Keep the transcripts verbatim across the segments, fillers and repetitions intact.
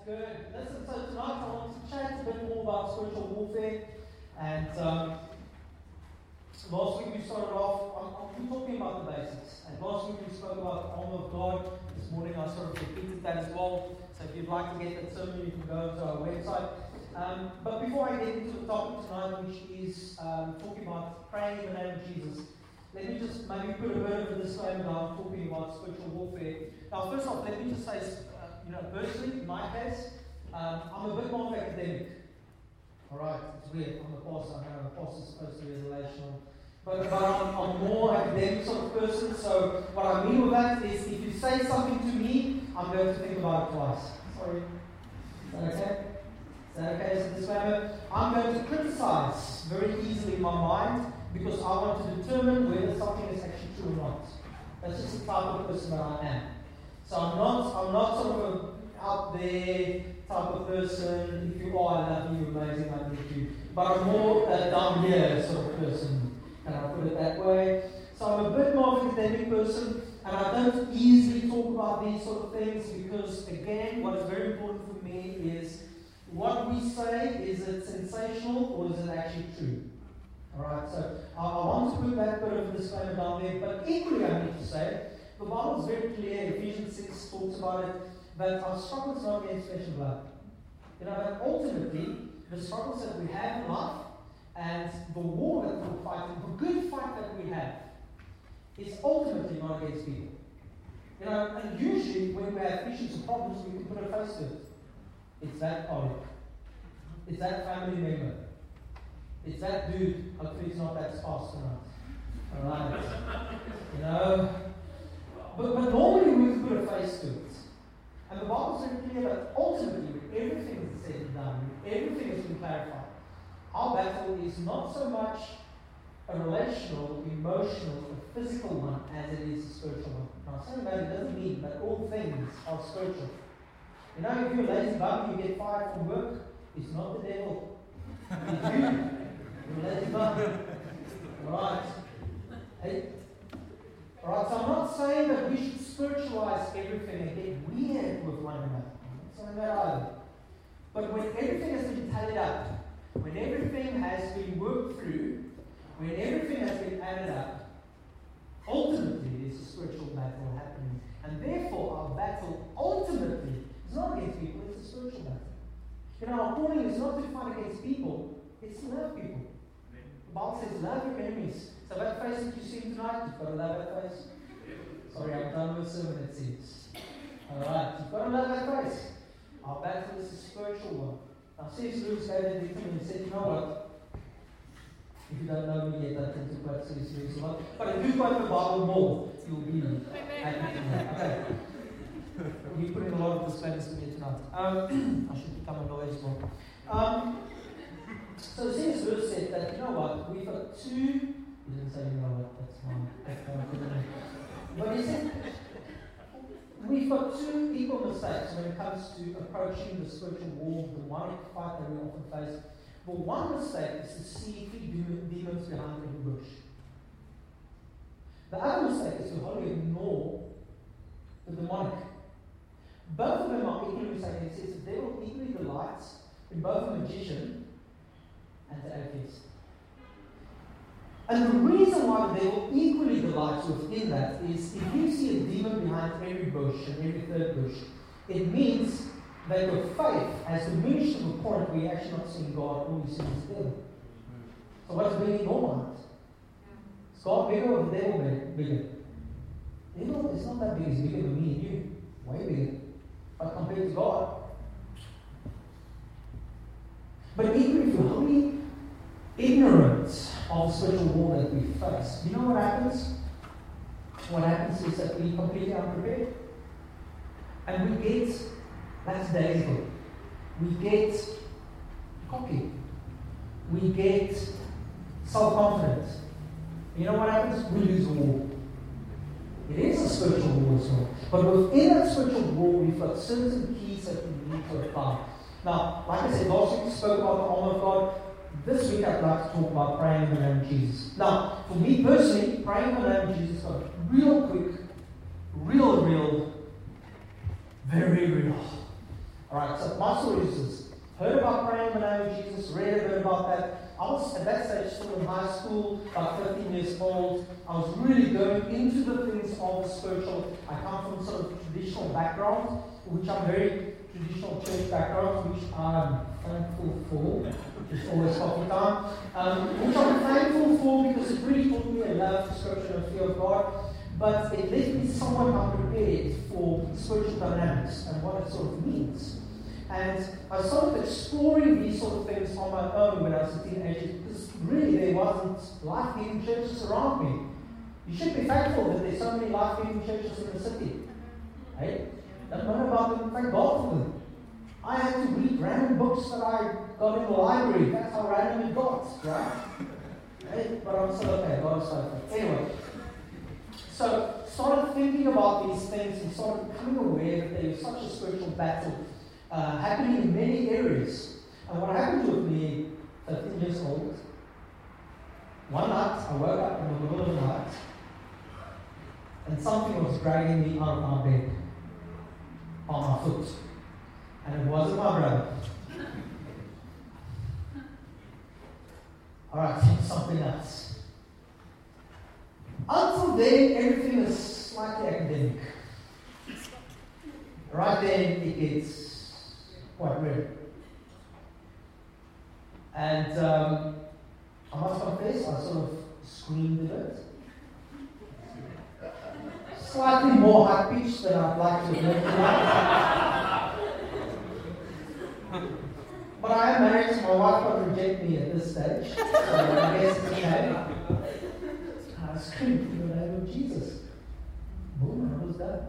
Good. Listen, so tonight I want to chat a bit more about spiritual warfare. And um, last week we started off, I'm, I'm talking about the basics. And last week we spoke about the armor of God. This morning I sort of repeated that as well. So if you'd like to get that sermon, you can go to our website. Um, but before I get into the topic tonight, which is um, talking about praying in the name of Jesus, let me just maybe put a bit of a disclaimer down talking about spiritual warfare. Now, first off, let me just say, uh, you know, personally, in my case, um, I'm a bit more academic. Alright, it's weird. I'm a pastor. I know a pastor is supposed to be relational. But, but I'm, I'm a more academic sort of person. So, what I mean with that is if you say something to me, I'm going to think about it twice. Sorry. Is that okay? Is that okay as a disclaimer? I'm going to criticize very easily in my mind because I want to determine whether something is actually true or not. That's just the type of person that I am. So I'm not, I'm not sort of an out there type of person. If you are, I love you, you're amazing, I need you. But I'm more a down here sort of person, and I put it that way. So I'm a bit more of an academic person, and I don't easily talk about these sort of things because, again, what is very important for me is what we say, is it sensational or is it actually true? Alright, so I, I want to put that bit of a disclaimer down there, but equally I need to say, the Bible is very clear, Ephesians six talks about it, that our struggle is not against flesh and blood. You know, that ultimately, the struggles that we have in life, and the war that we're fighting, the good fight that we have, is ultimately not against people. You know, and usually when we have issues or problems, we can put a face to it. It's that colleague. It's that family member. It's that dude. Hopefully it's not that spouse tonight. Alright. You know? But, but normally we can put a face to it. And the Bible is very clear that ultimately everything is said and done. Everything has been clarified. Our battle is not so much a relational, emotional, or physical one as it is a spiritual one. Now saying that it doesn't mean that all things are spiritual. You know, if you're a lazy bum, you get fired from work, it's not the devil. It's you. You're a lazy bum. Alright. Hey. Alright, so I'm not saying that we should spiritualize everything and get weird with one another. I'm not saying that either. But when everything has been tallied up, when everything has been worked through, when everything has been added up, ultimately there's a spiritual battle happening. And therefore our battle ultimately is not against people, it's a spiritual battle. You know, our calling is not to fight against people, it's to love people. The Bible says, love your enemies. So that face that you see tonight, you've got to love that face. Sorry, I'm done with sermon, it seems. Alright, you've got to love that face. Our battle is a spiritual one. Now, C S Lewis gave it to me and said, you know what? If you don't know me yet, I tend to quote C S Lewis a lot. But if you quote the Bible more, you'll be happy to know. Okay. You put in a lot of disclaimers to me tonight. Um, I should become a lawyer as well. Um, so C S Lewis said that, you know what, we've got two. He didn't say, you know what, that's fine. That's fine. But he said, we've got two equal mistakes when it comes to approaching the spiritual war, the one fight that we often face. But one mistake is to see three demons behind every bush. The other mistake is to wholly ignore the demonic. Both of them are equally mistaken. It says the devil equally delights in both a magician and the atheist. And the reason why the devil equally delights within that is if you see a demon behind every bush and every third bush, it means that your faith has diminished to the point where you're actually not seeing God, all you see is the devil. So what's big in your mind? Is God bigger or the devil bigger? The devil is not that big, it's bigger than me and you. Way bigger. But compared to God. But even if you're wholly ignorant of the spiritual war that we face, you know what happens? What happens is that we completely unprepared. And we get lackadaisical. We get cocky. We get self-confident. You know what happens? We lose the war. It is a spiritual war as well. But within that spiritual war, we've got certain keys that we need to apply. Now, like I said, last week we spoke about the armor of God. This week I'd like to talk about praying in the name of Jesus. Now, for me personally, praying in the name of Jesus got real quick, real, real, very real. Alright, so my story is this. Heard about praying in the name of Jesus, read a bit about that. I was at that stage still in high school, about fifteen years old. I was really going into the things of the spiritual. I come from sort of traditional background, which I'm very traditional church background, which I'm thankful for. It's always coffee time. Um, which I'm thankful for because it really taught me a love for Scripture and fear of God. But it left me somewhat unprepared for spiritual dynamics and what it sort of means. And I started exploring these sort of things on my own when I was a teenager because really there wasn't life-giving churches around me. You should be thankful that there's so many life-giving churches in the city. Hey? Don't know about them, thank God for them. I had to read random books that I got in the library. That's how random it got, right? Hey? But I'm still okay, God is so good. Anyway, so started thinking about these things and started becoming aware that there was such a spiritual battle Uh, happening in many areas. And what happened with me, thirteen years old, one night I woke up in the middle of the night and something was dragging me out of my bed on my foot. And it wasn't my brother. Alright, something else. Until then, everything is slightly academic. Right then, it gets quite real. And um, I must confess, I sort of screamed a bit. Slightly more high-pitched than I'd like to admit tonight. But I am married, so my wife won't reject me at this stage. So I guess it's okay. I screamed in the name of Jesus. Boom, I was done.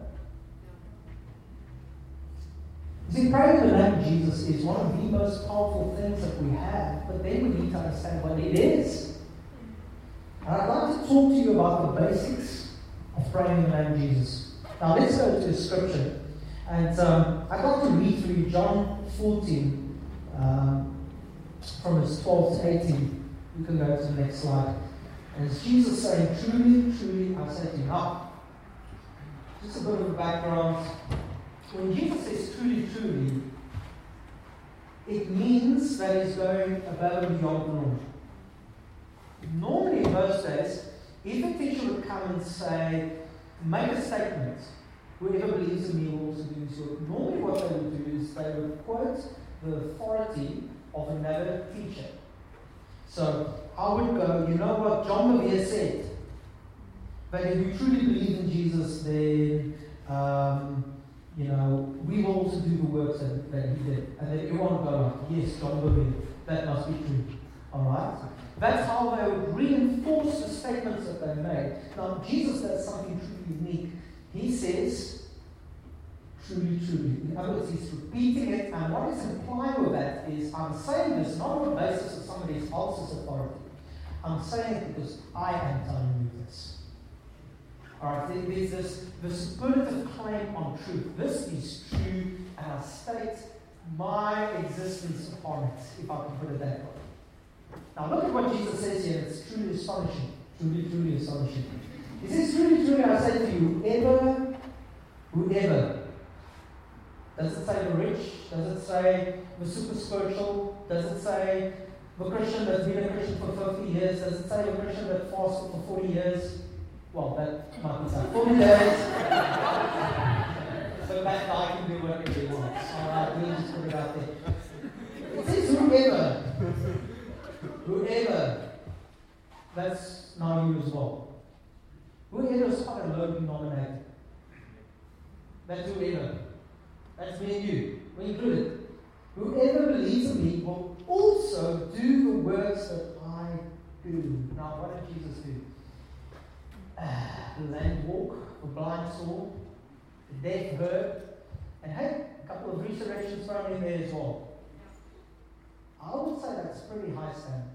You see, praying in the name of Jesus is one of the most powerful things that we have, but then we need to understand what it is. And I'd like to talk to you about the basics of praying in the name of Jesus. Now let's go to the scripture. And um, I'd like to read for you John fourteen, um, from verse twelve to eighteen. You can go to the next slide. And it's Jesus saying, truly, truly, I say to you. Now, just a bit of a background. When Jesus says truly, truly, it means that he's going above and beyond the norm. Normally in those days, if a teacher would come and say, make a statement, whoever believes in me will also do this work. Normally what they would do is they would quote the authority of another teacher. So I would go, you know what John Bevere said, but if you truly believe in Jesus, then um, you know, we will also do the works that, that he did. And then everyone will go, yes, John Bevere, that must be true. Alright? That's how they would reinforce the statements that they made. Now, Jesus does something truly unique. He says, truly, truly. In other words, he's repeating it, and what he's implying with that is, I'm saying this not on the basis of somebody else's authority. I'm saying it because I am telling you this. Alright, there's this, this superlative claim on truth. This is true, and I state my existence upon it, if I can put it that way. Now look at what Jesus says here. It's truly astonishing. Truly, truly astonishing. He says, truly, truly, I say to you, whoever, whoever. Does it say the rich? Does it say the super spiritual? Does it say the Christian that's been a Christian for fifty years? Does it say the Christian that fasted for forty years? Well, that might be so. forty days. So that guy can do whatever he wants. Alright, we just put it out there. It says whoever. Whoever. That's now you as well. Whoever is quite a low denominator. That's whoever. That's me and you. We included. Whoever believes in me will also do the works that I do. Now, what did Jesus do? Uh, the lame walk, the blind saw, the deaf heard, and hey, a couple of resurrections thrown in there as well. I would say that's pretty high standard.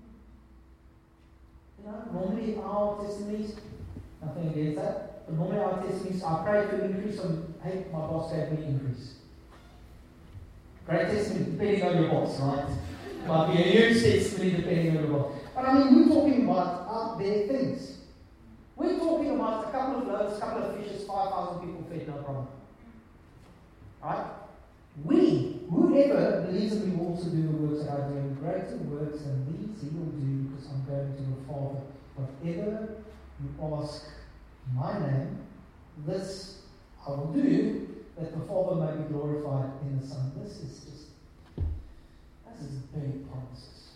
You know, normally our testimonies, nothing against that, but normally our testimonies, I pray for increase, and hey, my boss gave me increase. Great testimony, depending on your boss, right? Might be a huge testimony depending on your boss. But I mean, we're talking about out there things. We're talking about a couple of loaves, a couple of fishes, five thousand people fed, no problem. Alright? We whoever believes in me will also do the works that I do, and greater works than these he will do, because I'm going to the Father. Whatever you ask in my name, this I will do, that the Father may be glorified in the Son. This is just, this is big promises.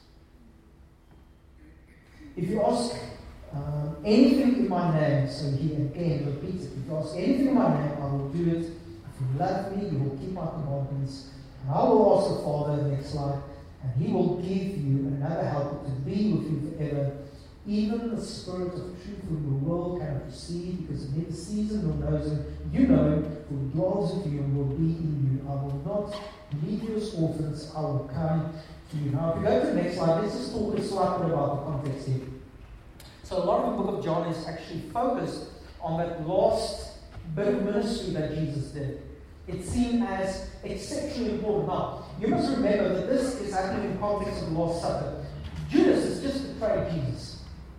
If you ask um, anything in my name, so he again repeats it, if you ask anything in my name, I will do it. If you love me, you will keep my commandments. And I will ask the Father, next slide, and he will give you another helper to be with you forever, even the Spirit of truth whom the world cannot receive, because it neither sees him nor knows him. You know him, who dwells with you and will be in you. I will not leave you as orphans, I will come to you. Now, if you go to the next slide, let's just talk a slight bit about the context here. So, a lot of the book of John is actually focused on that last bit of ministry that Jesus did. It's seen as exceptionally important. Now, you must remember that this is happening in the context of the Last Supper. Judas has just betrayed Jesus.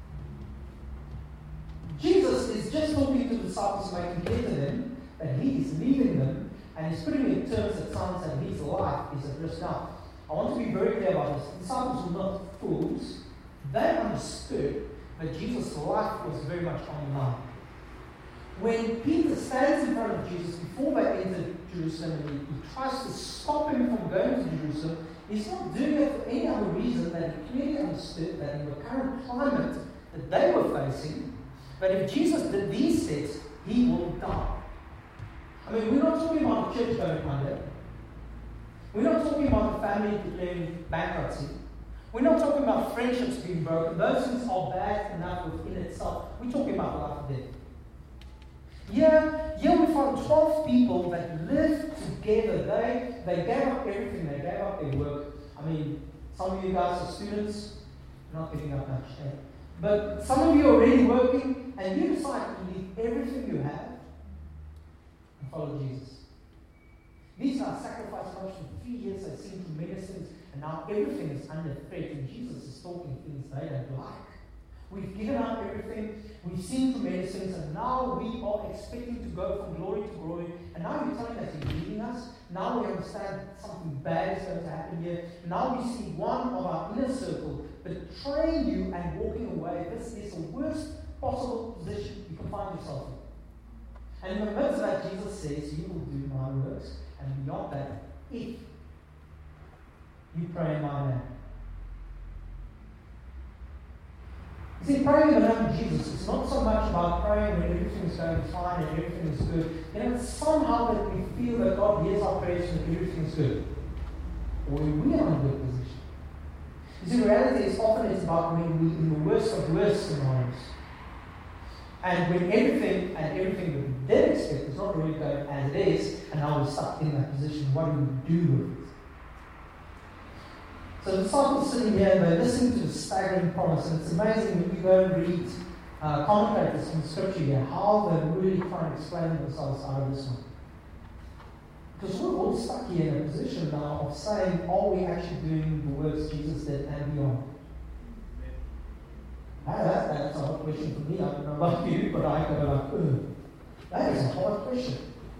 Jesus is just talking to the disciples, making clear to them that he is leaving them, and he's putting in terms that sounds that his life is at risk. Now, I want to be very clear about this. The disciples were not fools. They understood that Jesus' life was very much on the line. When Peter stands in front of Jesus before they enter Jerusalem and he, he tries to stop him from going to Jerusalem, he's not doing it for any other reason than he clearly understood that in the current climate that they were facing, that if Jesus did these steps, he will die. I mean, we're not talking about the church going under. We're not talking about the family declaring bankruptcy. We're not talking about friendships being broken. Those things are bad enough within itself. We're talking about life and death. Here, here we find twelve people that lived together. They, they gave up everything. They gave up their work. I mean, some of you guys are students. You're not giving up much. Eh? But some of you are already working, and you decide to leave everything you have and follow Jesus. These are sacrifices much for three years. They've seen tremendous things, and now everything is under threat, and Jesus is talking things they don't like. We've given up everything. We've seen tremendous things, and now we are expecting to go from glory to glory. And now you're telling us you're leaving us. Now we understand something bad is going to happen here. Now we see one of our inner circle betraying you and walking away. This is the worst possible position you can find yourself in. And in the midst of that, Jesus says, you will do my works. And beyond that, if you pray in my name. You see, praying in the name of Jesus, it's not so much about praying when everything is going fine and everything is good. You know, it's somehow that we feel that God hears our prayers and everything is good. Or we are in a good position. You see, the reality is often it's about when we're in the worst of worst scenarios. And when everything and everything that we did expect is not really going as it is, and now we're stuck in that position, what do we do with it? So the disciples sitting here, they're listening to the staggering promise, and it's amazing when you go and read uh, commentators from Scripture here, how they're really trying to explain themselves out of this one. Because we're all stuck here in a position now of saying, are we actually doing the works Jesus did and beyond? Now that, that's a hard question for me. I don't know about you, but I go like, oh, that is a hard question.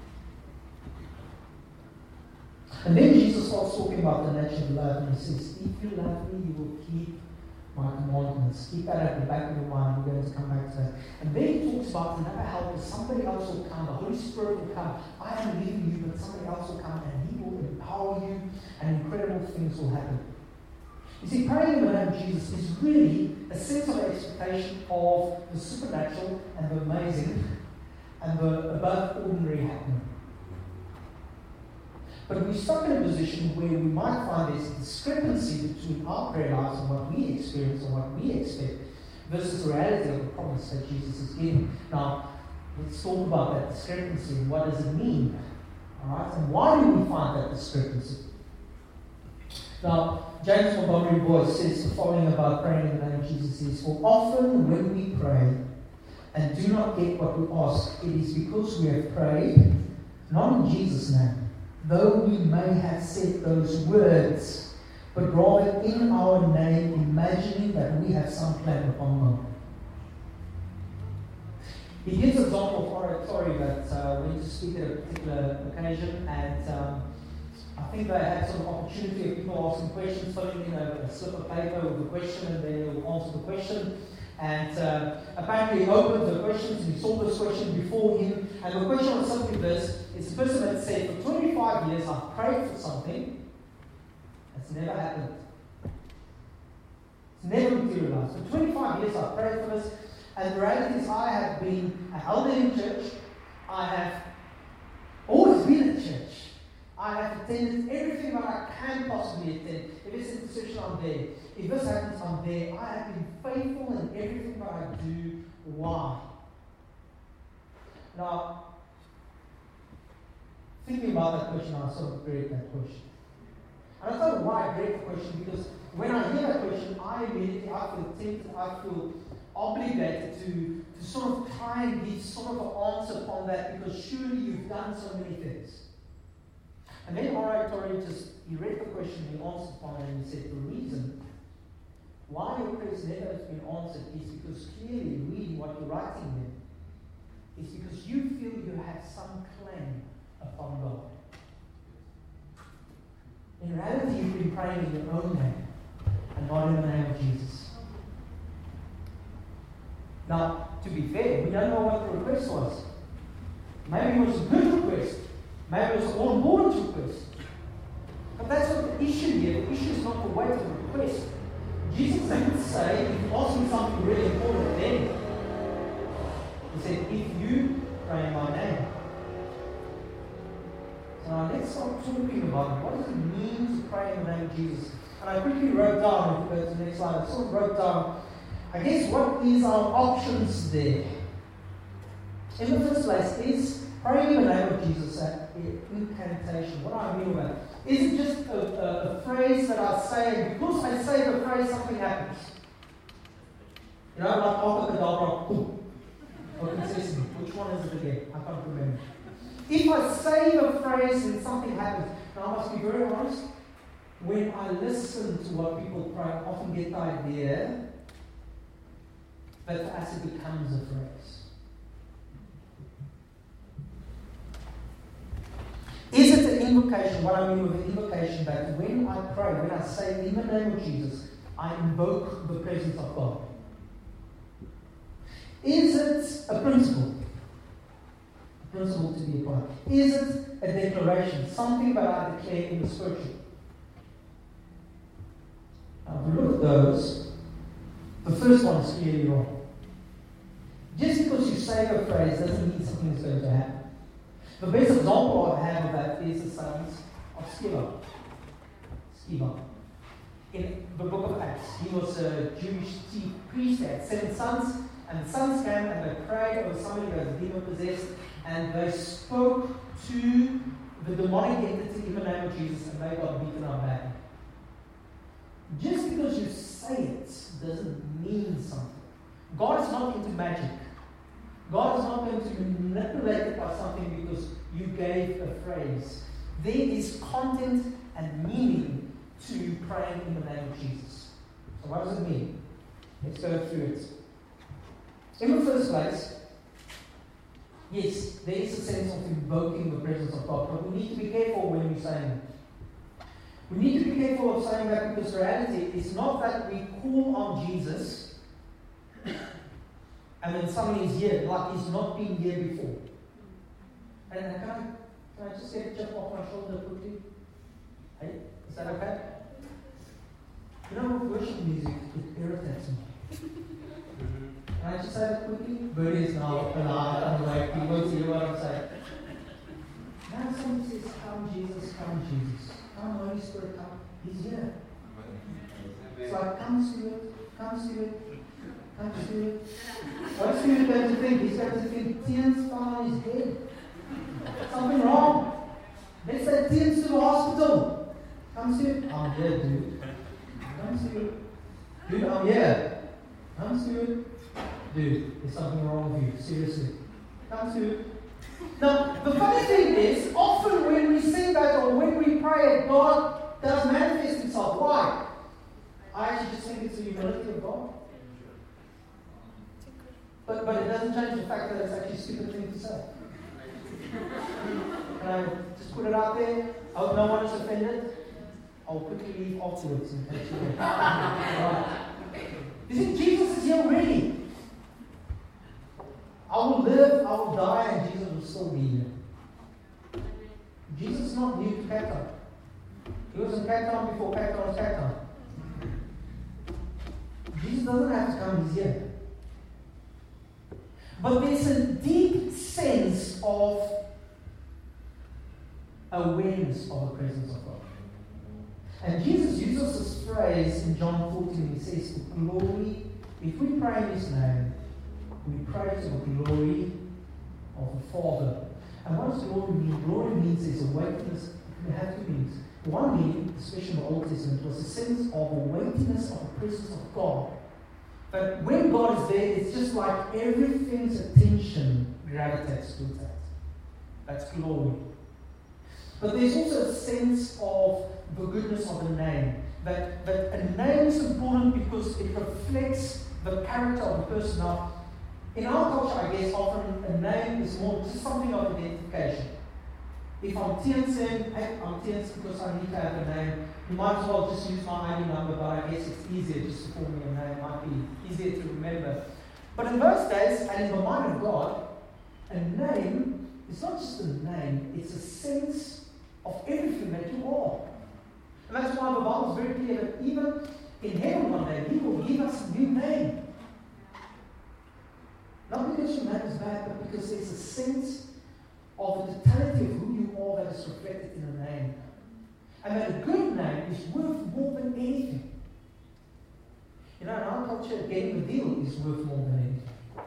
And then Jesus starts talking about the nature of love, and he says, if you love me, you will keep my commandments. Keep that at the back of your mind. We're going to come back to that. And then he talks about another helper. Somebody else will come. The Holy Spirit will come. I am leaving you, but somebody else will come, and he will empower you, and incredible things will happen. You see, praying in the name of Jesus is really a sense of expectation of the supernatural and the amazing and the above ordinary happening. But we're stuck in a position where we might find there's a discrepancy between our prayer lives and what we experience and what we expect versus the reality of the promise that Jesus is giving. Now, let's talk about that discrepancy and what does it mean? Alright, and why do we find that discrepancy? Now, James Montgomery Boyce says the following about praying in the name of Jesus. He says, for often when we pray and do not get what we ask, it is because we have prayed not in Jesus' name, though we may have said those words, but rather in our name, imagining that we have some claim upon them. He gives an example of an oratory that uh, went to speak at a particular occasion, and um, I think think they had some opportunity of people asking questions, filling in a, a slip of paper with a question, and then he'll answer the question. And uh, apparently he opened the questions, and he saw this question before him. And the question was simply this: it's a person that said, for twenty-five years I've prayed for something. It's never happened. It's never materialized. For twenty-five years I've prayed for this. And the reality is I have been an elder in church. I have always been at church. I have attended everything that I can possibly attend. If it's intercession, I'm there. If this happens, I'm there. I have been faithful in everything that I do. Why? Now, thinking about that question, I sort of break that question. And I don't know why I break the question, because when I hear that question, I immediately, I feel tempted, I feel obligated to, to sort of try and give sort of an answer upon that, because surely you've done so many things. And then R A Torrey just, he read the question, he answered upon it, and he said, the reason why your prayers never has been answered is because clearly reading what you're writing there is because you feel you have some claim upon God. In reality, you've been praying in your own name and not in the name of Jesus. Now, to be fair, we don't know what the request was. Maybe it was a good request. Maybe it was an all-important request. But that's not the issue here. The issue is not the weight of the request. Jesus didn't say, if you ask me something really important, then. He said, if you pray in my name. So now let's start talking about what does it mean to pray in the name of Jesus. And I quickly wrote down, if you go to the next slide, I sort of wrote down, I guess, what is our options there? In the first place, is praying in the name of Jesus an incantation? What do I mean by that? Is it just a, a, a phrase that I say, and because I say the phrase, something happens? You know, like Abracadabra, boom. Open sesame. Which one is it again? I can't remember. If I say the phrase and something happens, now I must be very honest, when I listen to what people pray, I often get the idea that for us it becomes a phrase. Is it an invocation? What I mean with an invocation, that when I pray, when I say in the name of Jesus, I invoke the presence of God. Is it a principle? A principle to be applied. Is it a declaration? Something that I declare in the scripture? Now, if we look at those, the first one is clearly wrong. Just because you say a phrase doesn't mean something is going to happen. The best example I have of that is the sons of Sceva. Sceva. In the book of Acts, he was a Jewish chief priest. He had seven sons, and the sons came and they prayed over somebody who was demon possessed, and they spoke to the demonic entity in the name of Jesus, and they got beaten up badly. Just because you say it doesn't mean something. God is not into magic. God is not going to manipulate it by something because you gave a phrase. There is content and meaning to praying in the name of Jesus. So what does it mean? Let's go through it. In the first place, yes, there is a sense of invoking the presence of God, but we need to be careful when we're saying it. We need to be careful of saying that, because reality is not that we call on Jesus and then somebody is here, like he's not been here before. And can I, can I just get a chip off my shoulder quickly? Hey, is that okay? You know, worship music, it irritates me. Can I just say that quickly? Birdie is now alive on the way. He won't hear what I'm saying. Now someone says, come Jesus, come Jesus. Come Holy Spirit, come. He's here. It's like, come Spirit, come Spirit. Come Spirit. What's Spirit going to think? He's going to think Tien's father is dead. Something wrong. Let's say Tien's to the hospital. Come Spirit. I'm here, dude. Come Spirit. Dude, I'm here. Come Spirit. Dude, there's something wrong with you. Seriously. Come Spirit. Now, the funny thing is, often when we sing that or when we pray, God does manifest himself. Why? I actually just think it's the humility of God. But, but it doesn't change the fact that it's actually a stupid thing to say. Can I just put it out there? I hope no one is offended. I'll quickly leave afterwards in case you don't. Right. You see, Jesus is here already. I will live, I will die, and Jesus will still be here. Jesus is not new to Cape Town. He was in Cape Town before Cape Town was Cape Town. Jesus doesn't have to come, he's here. But there's a deep sense of awareness of the presence of God. And Jesus uses this phrase in John fourteen. He says, "The glory, if we pray in His name, we pray to the glory of the Father." And what does glory mean? Glory means there's a weightiness. It have two meanings. One meaning, especially in the Old Testament, was a sense of a weightiness of the presence of God. But when God is there, it's just like everything's attention gravitates towards that. That's glory. But there's also a sense of the goodness of a name. That, that a name is important because it reflects the character of the person. Now, in our culture, I guess, often a name is more just something of identification. If I'm Tiansen, hey, I'm Tiansen because I need to have a name. You might as well just use my I D number, but I guess it's easier just to call me a name. It might be easier to remember. But in those days, and in the mind of God, a name is not just a name, it's a sense of everything that you are. And that's why the Bible is very clear that even in heaven one day, He will give us a new name. Not because your name is bad, but because there's a sense of the totality of who you are that is reflected in a name. And that a good name is worth more than anything. You know, in our culture, getting a deal is worth more than anything.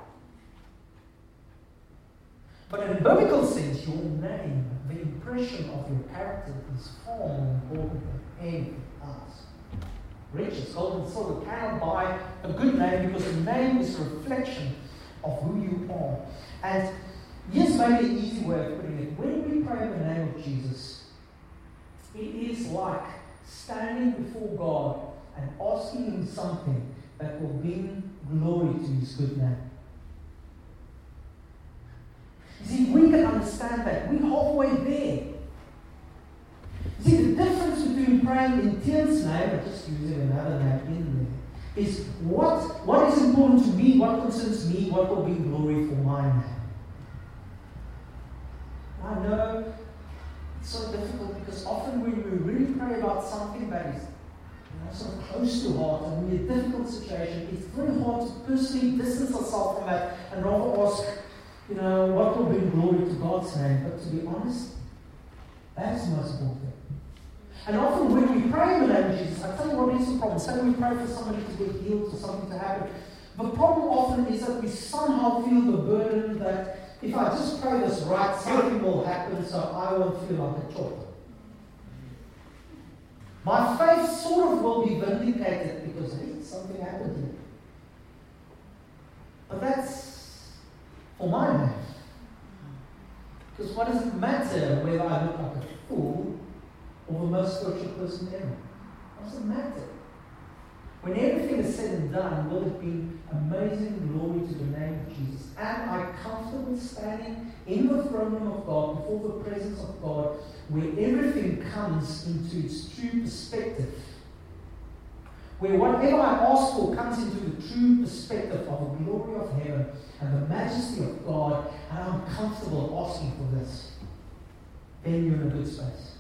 But in a biblical sense, your name, the impression of your character, is far more important than anything else. Riches, gold and silver cannot buy a good name because a name is a reflection of who you are. And here's maybe an easy way of putting it. When we pray in the name of Jesus, it is like standing before God and asking Him something that will bring glory to His good name. You see, we can understand that. We're halfway there. You see, the difference between praying in Tian's name and just using another name in there is what, what is important to me, what concerns me, what will bring glory for my name. I know it's so difficult because often when we really pray about something that is you know, so close to heart and we're in a difficult situation, it's very hard to personally distance ourselves from that and rather ask, you know, what will bring glory to God's name. But to be honest, that is the most important thing. And often when we pray in the name of Jesus, I tell you what is the problem. Say we pray for somebody to get healed or something to happen. The problem often is that we somehow feel the burden that if I just pray this right, something will happen so I won't feel like a chore. My faith sort of will be vindicated because hey, something happened to me. But that's for my name. Because what does it matter whether I look like a fool or the most spiritual person ever? What does it matter? When everything is said and done, will it be amazing glory to the name of Jesus? Am I comfortable standing in the throne room of God, before the presence of God, where everything comes into its true perspective? Where whatever I ask for comes into the true perspective of the glory of heaven and the majesty of God, and I'm comfortable asking for this. Then you're in a good space.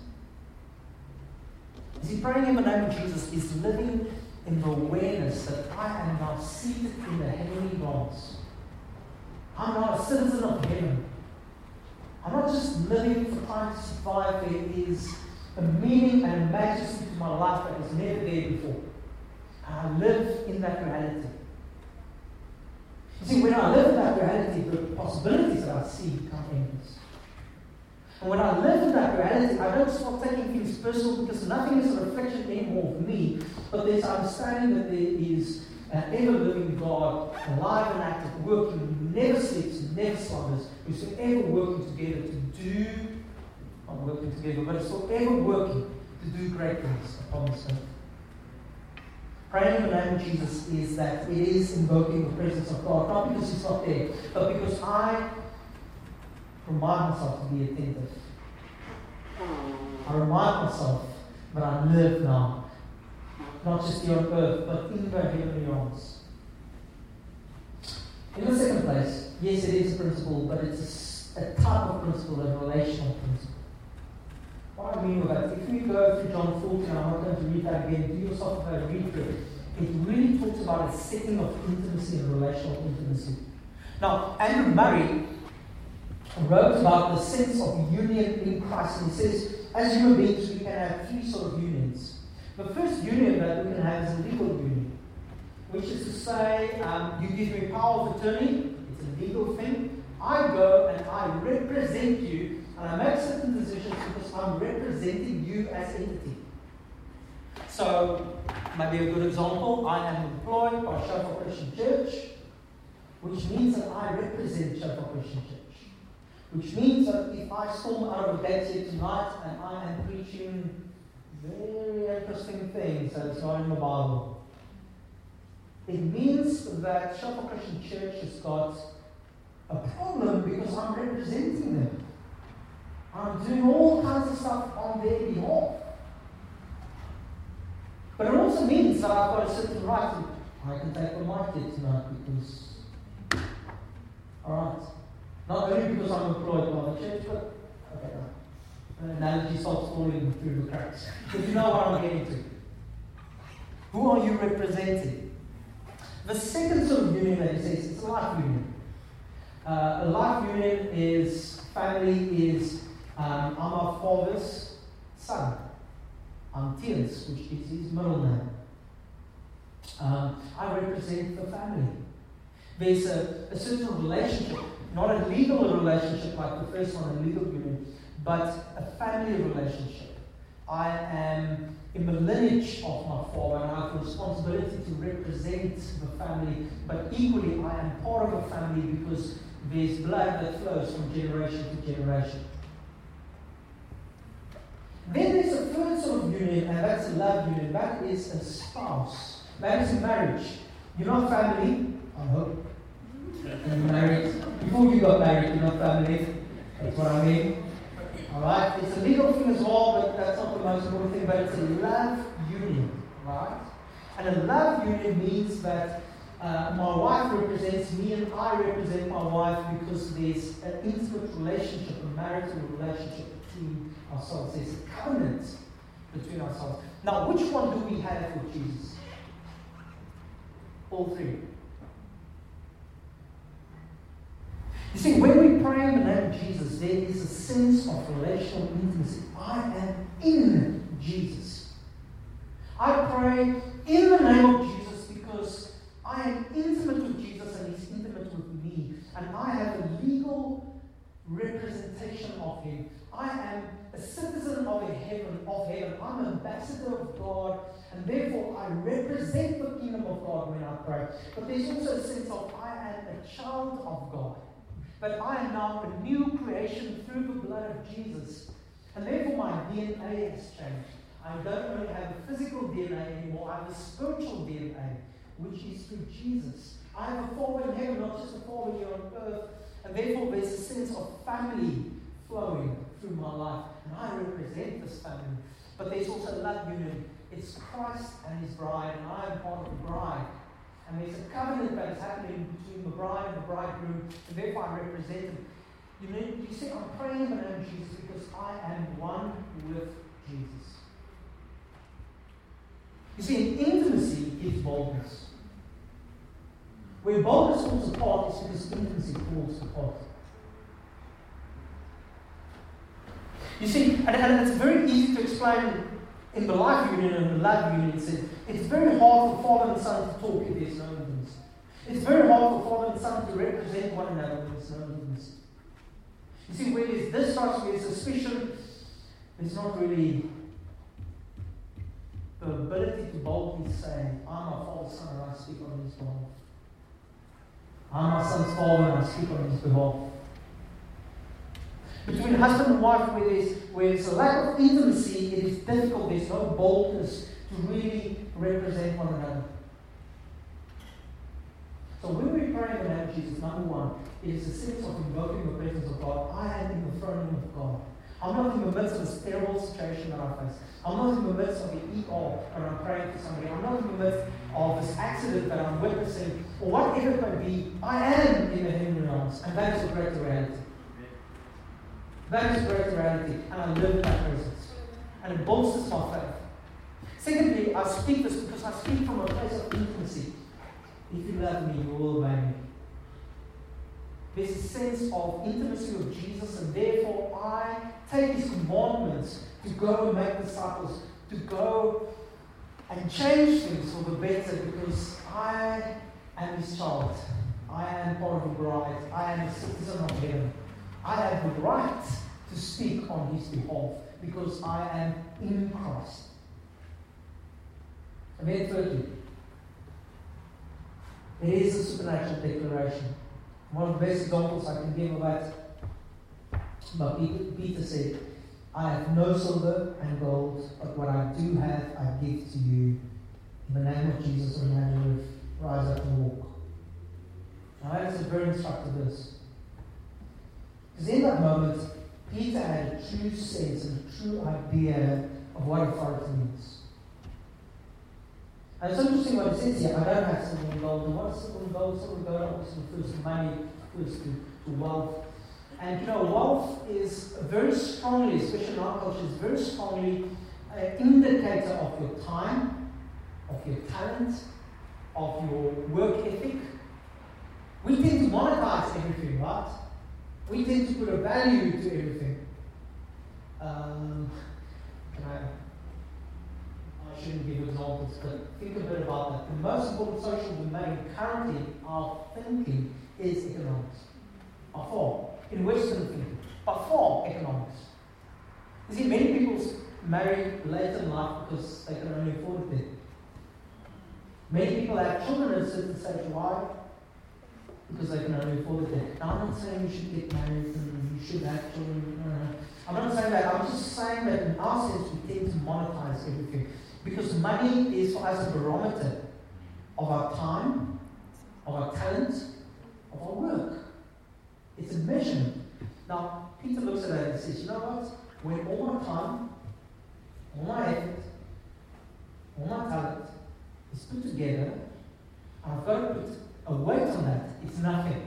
You see, praying in the name of Jesus is living in the awareness that I am now seated in the heavenly realms. I'm now a citizen of heaven. I'm not just living for trying to survive. There is a meaning and a majesty to my life that was never there before. And I live in that reality. You see, when I live in that reality, the possibilities that I see become endless. And when I live in that reality, I don't start taking things personal because nothing is a reflection anymore of me, but there's understanding that there is an ever-living God, alive and active, working, who never sleeps, never slumbers, who's forever working together to do, not working together, but it's forever working to do great things upon this earth. Praying in the name of Jesus is that it is invoking the presence of God, not because He's not there, but because I remind myself to be attentive. I remind myself that I live now, not just here on earth, but in the heavenly realms. In the second place, yes, it is a principle, but it's a, a type of principle, a relational principle. What I mean with that, if you go through John fourteen, I'm not going to read that again, do yourself a read through it. It really talks about a setting of intimacy and relational intimacy. Now, Andrew Murray wrote about the sense of union in Christ, and he says, as human beings, we can have three sort of unions. The first union that we can have is a legal union, which is to say, um, you give me power of attorney, it's a legal thing. I go and I represent you, and I make certain decisions because I'm representing you as entity. So, maybe a good example, I am employed by Shofar Christian Church, which means that I represent Shofar Christian Church. Which means that if I storm out of the gates here tonight and I am preaching very interesting things that is not in the Bible, it means that Shofar Christian Church has got a problem because I'm representing them. I'm doing all kinds of stuff on their behalf. But it also means that I've got a certain right to, I can take the mic here tonight because, alright, not only because I'm employed by the church, but, okay, the analogy starts falling through the cracks. But you know what I'm getting to. Who are you representing? The second sort of union that he says, it's a life union. Uh, a life union is, family is, um, I'm our father's son. I'm Tiens, which is his middle name. Um, I represent the family. There's a, a certain relationship, not a legal relationship like the first one, a legal union, but a family relationship. I am in the lineage of my father, and I have the responsibility to represent the family, but equally I am part of the family because there's blood that flows from generation to generation. Then there's a third sort of union, and that's a love union. That is a spouse. That is a marriage. You're not family, I hope. You're married. Before you got married, you're not family. That's what I mean. Alright? It's a legal thing as well, but that's not the most important thing. But it's a love union. Right? And a love union means that uh, my wife represents me and I represent my wife because there's an intimate relationship, a marital relationship between ourselves. There's a covenant between ourselves. Now, which one do we have with Jesus? All three. You see, when we pray in the name of Jesus, there is a sense of relational intimacy. I am in Jesus. I pray in the name of Jesus because I am intimate with Jesus and He's intimate with me. And I have a legal representation of Him. I am a citizen of a heaven, of heaven. I'm an ambassador of God, and therefore I represent the kingdom of God when I pray. But there's also a sense of I am a child of God. But I am now a new creation through the blood of Jesus. And therefore my D N A has changed. I don't only have a physical D N A anymore, I have a spiritual D N A, which is through Jesus. I have a father in heaven, not just a father here on earth. And therefore there's a sense of family flowing through my life. And I represent this family. But there's also love union. It's Christ and His bride, and I am part of the bride. And there's a covenant that is happening between the bride and the bridegroom, and therefore I represent them. You know, you see, I'm praying in the name of Jesus because I am one with Jesus. You see, in intimacy is boldness. Where boldness falls apart is because intimacy falls apart. You see, and, and it's very easy to explain in the life union and the love union. It says it's very hard for father and son to talk if there's no intimacy. It's very hard for father and son to represent one another when there's no intimacy. You see, where there's distrust, where there's suspicion, there's not really the ability to boldly say, I'm my father's son and I speak on his behalf. I'm my son's father and I speak on his behalf. Between husband and wife, where there's, where there's a lack of intimacy, it is difficult. There's no boldness to really represent one another. So when we pray in the name of Jesus, number one, it is a sense of invoking the presence of God. I am in the throne room of God. I'm not in the midst of this terrible situation that I face. I'm not in the midst of the E R when I'm praying for somebody. I'm not in the midst of this accident that I'm witnessing, or whatever it may be. I am in the heavenly realms, and that is a greater reality. That is a greater reality, and I live in that presence. And it bolsters my faith. Secondly, I speak this because I speak from a place of intimacy. If you love me, you will obey me. There's a sense of intimacy with Jesus, and therefore I take His commandments to go and make disciples, to go and change things for the better, because I am His child. I am part of the bride. I am a citizen of heaven. I have the right to speak on His behalf because I am in Christ. And then thirdly, it is a supernatural declaration. One of the best examples I can give of that, but Peter, Peter said, I have no silver and gold, but what I do have I give to you. In the name of Jesus of Nazareth, rise up and walk. Now that is a very instructive verse. Because in that moment, Peter had a true sense and a true idea of what authority means. And it's interesting what it says here. I don't have silver and gold. And what is silver and gold? Silver and gold obviously refers to money, refers to, to wealth. And you know, wealth is very strongly, especially in our culture, is very strongly an indicator of your time, of your talent, of your work ethic. We tend to monetize everything, right? We tend to put a value to everything. Um, can I, I shouldn't give examples, but think a bit about that. The most important social domain currently our thinking is economics. By far. In Western thinking. By far, economics. You see, many people marry late in life because they can only afford it. Many people have children at a certain stage. Why? Because they can only afford it. Now, I'm not saying you should get married and you should have children. No, no. I'm not saying that. I'm just saying that in our sense, we tend to monetize everything. Because money is for us a barometer of our time, of our talent, of our work. It's a measurement. Now, Peter looks at that and says, you know what? When all my time, all my effort, all my talent is put together, and I've got to put a weight on that, it's nothing.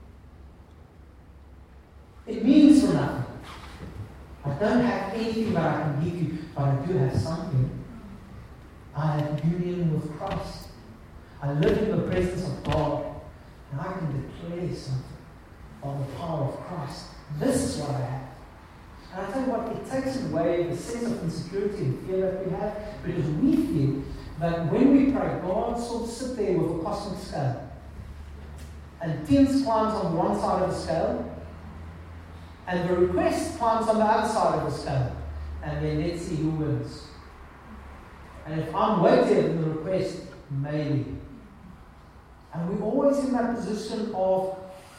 It means for nothing. I don't have anything that I can give you, but I do have something. I have union with Christ. I live in the presence of God, and I can declare something of the power of Christ. This is what I have. And I tell you what, it takes away the sense of insecurity and fear that we have, because we feel that when we pray, God sort of sits there with a cosmic scale. And tens climbs on one side of the scale, and the request climbs on the other side of the scale. And then let's see who wins. And if I'm weightier than the request, maybe. And we're always in that position of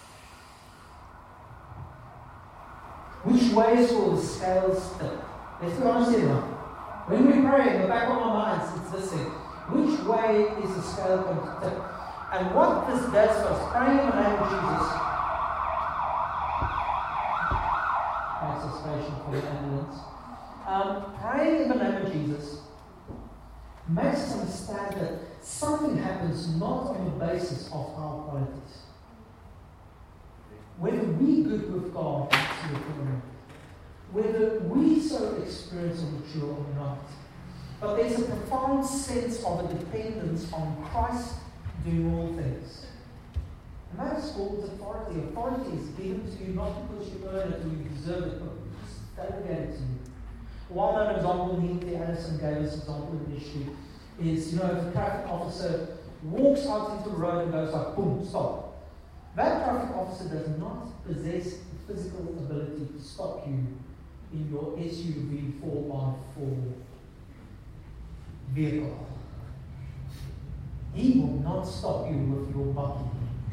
which ways will the scales tip? Let's be honest here now. When we pray, in the back of our minds, it's this thing. Which way is the scale going to tip? And what this does for us, praying in the name of Jesus, makes us patient for the ambulance. Um, praying in the name of Jesus makes us understand that something happens not on the basis of our qualities. Whether we good with God, whether we so experience or mature or not. But there's a profound sense of a dependence on Christ doing all things. And that is called authority. Authority is given to you not because you earn it or you deserve it, but because it's delegated to you. A well-known example, Neil T. Anderson gave us an example initially, is, you know, if a traffic officer walks out into the road and goes like, boom, stop. That traffic officer does not possess the physical ability to stop you in your S U V four by four vehicle. He will not stop you with your bucky.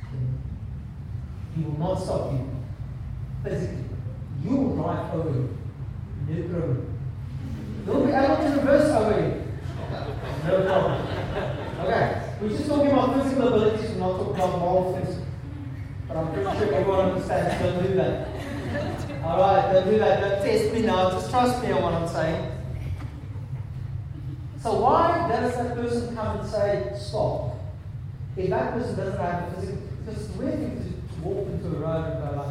He will not stop you physically. You will drive over him. No problem. You'll be able to reverse over him. No problem. Okay, we're just talking about physical abilities, we're not talking about moral things. But I'm pretty sure everyone understands, don't do that. Alright, don't do that. Don't test me now. Just trust me on what I'm saying. So why does that person come and say, stop? If that person doesn't have a physical, because it's weird thing to, to walk into a road and go like,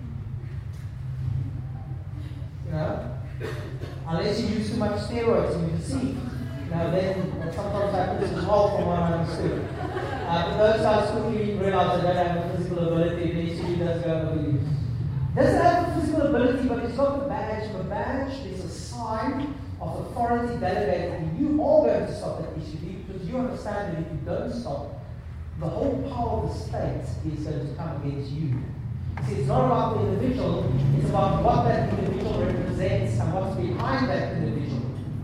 you know, unless you use too much steroids and you deceive. You know, then what sometimes happens as well from what I understood. Uh, but those guys quickly realize they don't have a physical ability, and each of you does go over you. Doesn't have a physical ability, but he's got the badge. The badge is a sign of authority delegated, and you are going to stop that issue because you understand that if you don't stop, the whole power of the state is going to come against you. See, it's not about the individual, it's about what that individual represents and what's behind that individual.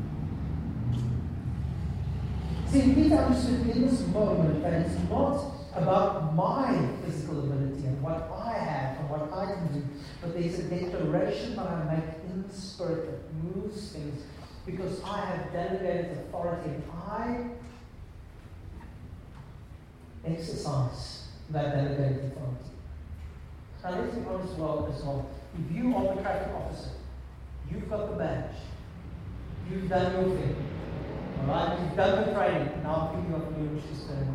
See, Peter understood in this moment that it's not about my physical ability and what I have and what I can do, but there's a declaration that I make in the Spirit that moves things because I have delegated authority and I exercise that delegated authority. Now let's be honest as well, as well. If you are the traffic officer, you've got the badge, you've done your thing, alright, you've done the training, now I'm picking up your Winchester.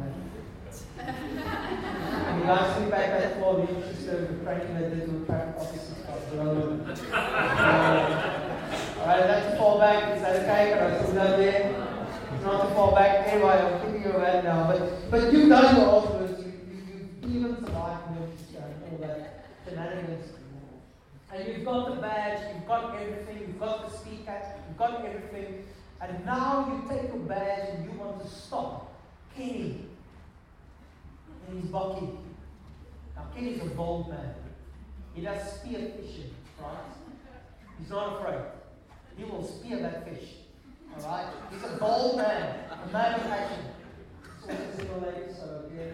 And you guys think back that for the Winchester, the training they did with traffic officers got blown. Alright, that's to fall back, is that okay? Can I sit down there? It's not to fall back anyway, I'm keeping your hand now. But but you've done your ultimate, you, you, you've even survived Winchester and all that shenanigans. And you've got the badge, you've got everything, you've got the speaker, you've got everything. And now you take your badge and you want to stop Kenny in his bucket. Now Kenny's a bold man. He does spear fishing, right? He's not afraid. He will spear that fish. Alright? He's a bold man, a man of action. So it's a single lady, so again.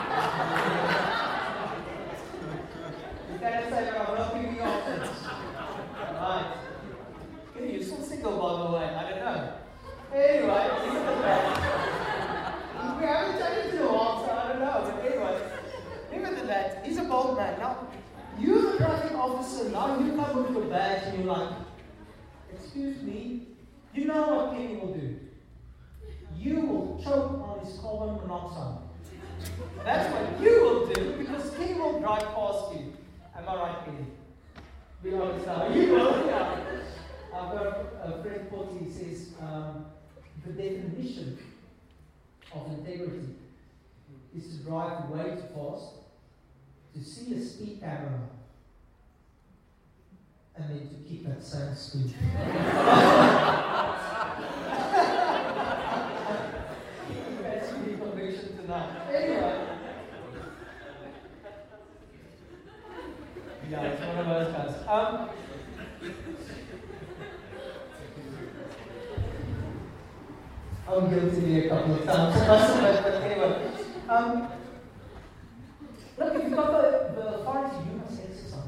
You cannot say that I'm not giving you options. Alright. You're still single, by the way. I don't know. Anyway, look at that. We haven't taken too long, so I don't know. But anyway, look at that. He's a bold man. Now, you're the traffic officer. Now you come with your badge and you're like, excuse me. You know what Kenny will do? You will choke on his carbon monoxide. That's what you will do because Kenny will drive past you. Am I right, Kenny? Be honest now. You will. Yeah. I've got a friend, Porty, he says um, the definition of integrity is to drive way too fast, to see a speed camera, and then to keep that same speed. That's really conviction tonight. Anyway. Yeah, it's one of those guys. Um, I'm guilty a couple of times. But anyway, um, look, if you've got the, the authority, you must exercise.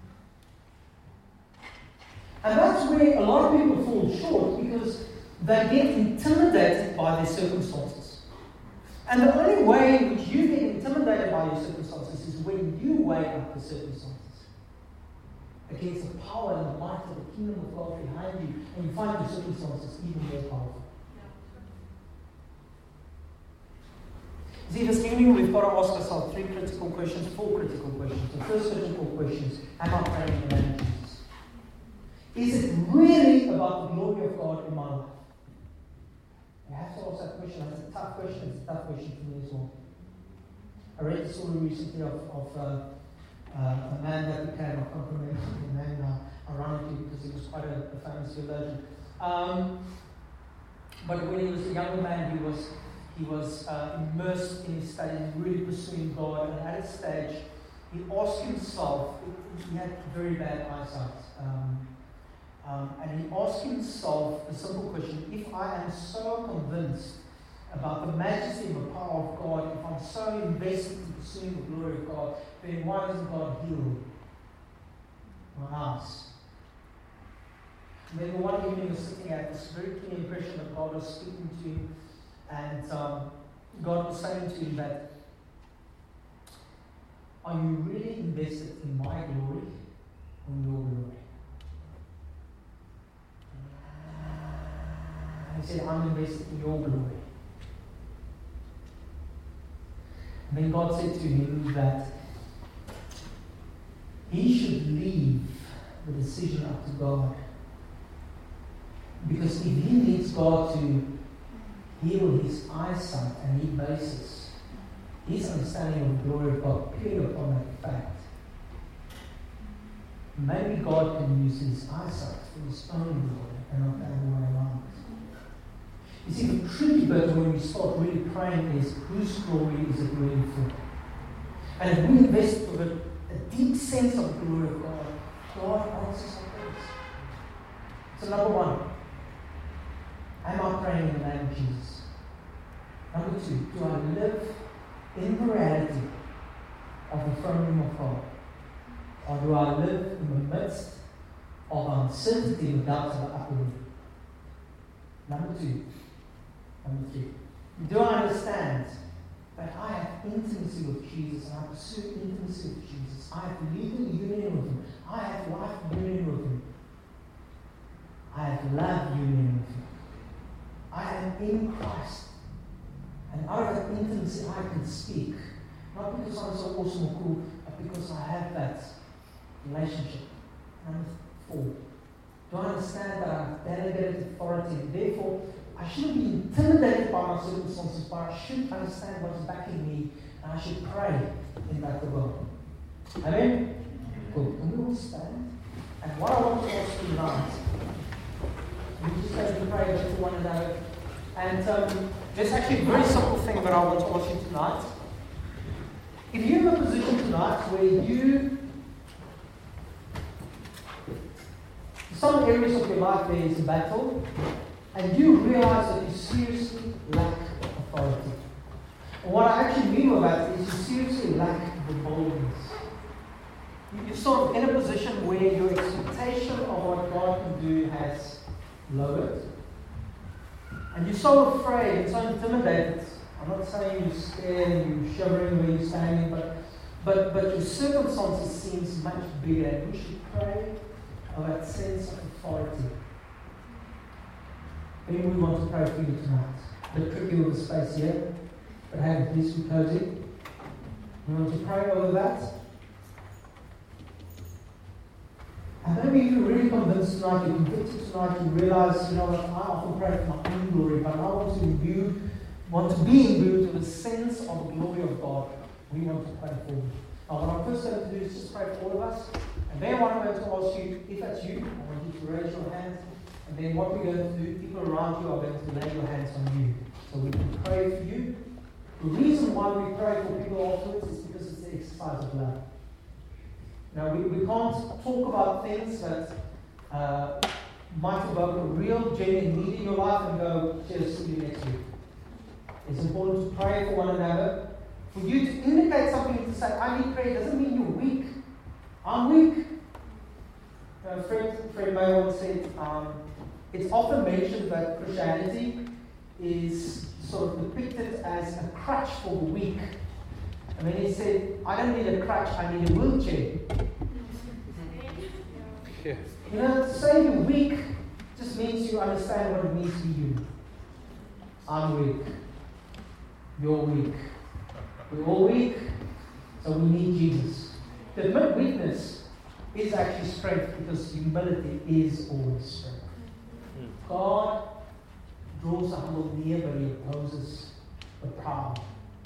And that's where a lot of people fall short because they get intimidated by their circumstances. And the only way in which you get intimidated by your circumstances is when you weigh up the circumstances against the power and the might of the kingdom of God behind you, and you find your circumstances even more powerful. See, this evening we've got to ask ourselves three critical questions, four critical questions. The first critical question is, am I praying in the name of Jesus? Is it really about the glory of God in my life? You have to ask that question. That's a tough question. It's a tough question for me as well. I read a story recently of, of uh, uh, a man that became, I can't remember the name now, ironically, because he was quite a, a famous theologian. Um, but when he was a younger man, he was He was uh, immersed in his study, really pursuing God. And at a stage, he asked himself, he had very bad eyesight, um, um, and he asked himself a simple question: if I am so convinced about the majesty and the power of God, if I'm so invested in pursuing the glory of God, then why doesn't God heal my eyes? Remember, one evening he was sitting at this very clear impression that God was speaking to him. And um, God was saying to him that, are you really invested in my glory or in your glory? And he said, I'm invested in your glory. And then God said to him that he should leave the decision up to God. Because if he needs God to heal his eyesight and he bases his understanding of the glory of God purely upon that fact, maybe God can use his eyesight for his own glory and not the other way around. You see, the tricky bit when we start really praying is whose glory is it really for? And if we invest with a, a deep sense of the glory of God, God answers our prayers. So number one, am I praying in the name of Jesus? Number two, do I live in the reality of the throne room of God? Or do I live in the midst of uncertainty and doubts of the upper room? Number two. Number three. Do I understand that I have intimacy with Jesus and I pursue intimacy with Jesus? I have legal union with Him. I have life union with Him. I have love union with Him. I am in Christ. And out of that intimacy I can speak. Not because I'm so awesome or cool, but because I have that relationship. Number four. Do I understand that I have delegated authority and therefore I shouldn't be intimidated by my circumstances, but I should understand what is backing me and I should pray in that regard. Amen? Cool. Can we all stand? And what I want to ask you tonight, we just have to pray for one another. And um, there's actually a very simple thing that I want to ask you tonight. If you're in a position tonight where you, some areas of your life there is a battle, and you realize that you seriously lack authority. And what I actually mean by that is you seriously lack the boldness. You're sort of in a position where your expectation of what God can do has lowered. And you're so afraid and so intimidated. I'm not saying you're scared and you're shivering where you're standing, but, but, but your circumstances seems much bigger. And we should pray of that sense of authority. Maybe we want to pray for you tonight. A bit tricky with the space here, but hey, please be cozy. We want to pray over that. And maybe if you're really convinced tonight, you're convicted tonight, you realize, you know what, I often pray for my own glory, but I want to imbue, want to be imbued with a sense of the glory of God. We want to pray for you. Now, what I'm first going to do is just pray for all of us. And then what I'm going to ask you, if that's you, I want you to raise your hand. And then what we're going to do, people around you are going to lay your hands on you. So we can pray for you. The reason why we pray for people afterwards is because it's the exercise of love. Now, we, we can't talk about things that uh, might evoke a real, genuine need in your life and go, cheers, see you next week. It's important to pray for one another. For you to indicate something to say, I need prayer, doesn't mean you're weak. I'm weak. Uh, Fred, Fred May once said, um, it's often mentioned that Christianity is sort of depicted as a crutch for the weak. And then he said, I don't need a crutch, I need a wheelchair. Yeah. You know, to say you're weak just means you understand what it means to be human. I'm weak. You're weak. We're all weak, so we need Jesus. To admit weakness is actually strength because humility is always strength. God draws the humble near, but He opposes the proud.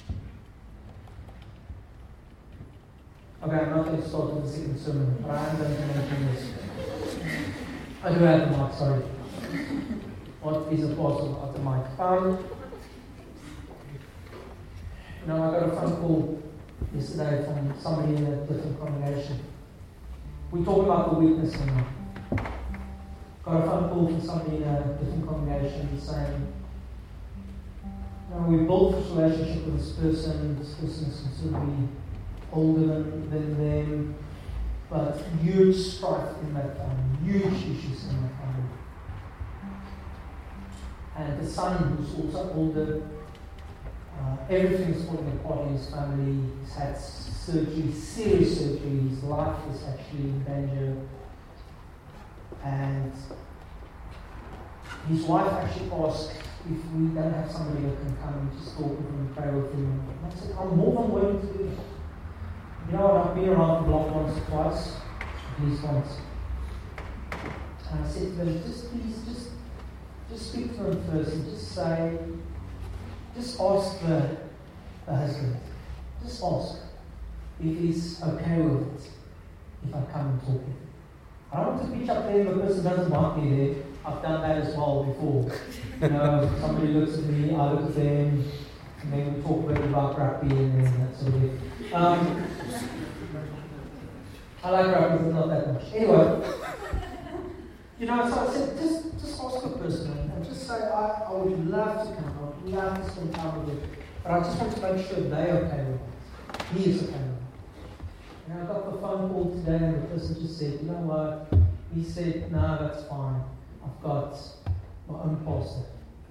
Okay, I'm not going to start with the second sermon, but I am going to mention this. I do have the mic, sorry. What is a parcel of the mic? Um, you know, I got a phone call yesterday from somebody in a different congregation. We talked about the weakness in them. Got a phone call from somebody in a different congregation saying, you know, we built this relationship with this person, this person is considerably older than, than them, but huge strife in that family, huge issues in that family. And the son, who's also older, uh, everything is falling apart in his family. He's had surgery, serious surgery, his life is actually in danger. And his wife actually asked if we don't have somebody that can come and just talk with him and pray with him. And I said, I'm more than willing to do that. You know what, I've been around the block once or twice, at least once. And I said to them, just please, just, just speak to them first and just say, just ask the, the husband, just ask if he's okay with it, if I come and talk to him. I don't want to pitch up there if the person doesn't want me there. I've done that as well before. You know, somebody looks at me, I look at them, and then we talk a bit about rugby and then that sort of thing. Um, I like rugby, but not that much. Anyway, you know, so I said, just, just ask the person and just say, I, I would love to come, I would love to spend time with you, but I just want to make sure they're okay with it. He is okay with it. And I got the phone call today and the person just said, you know what? He said, no, that's fine. I've got my own pastor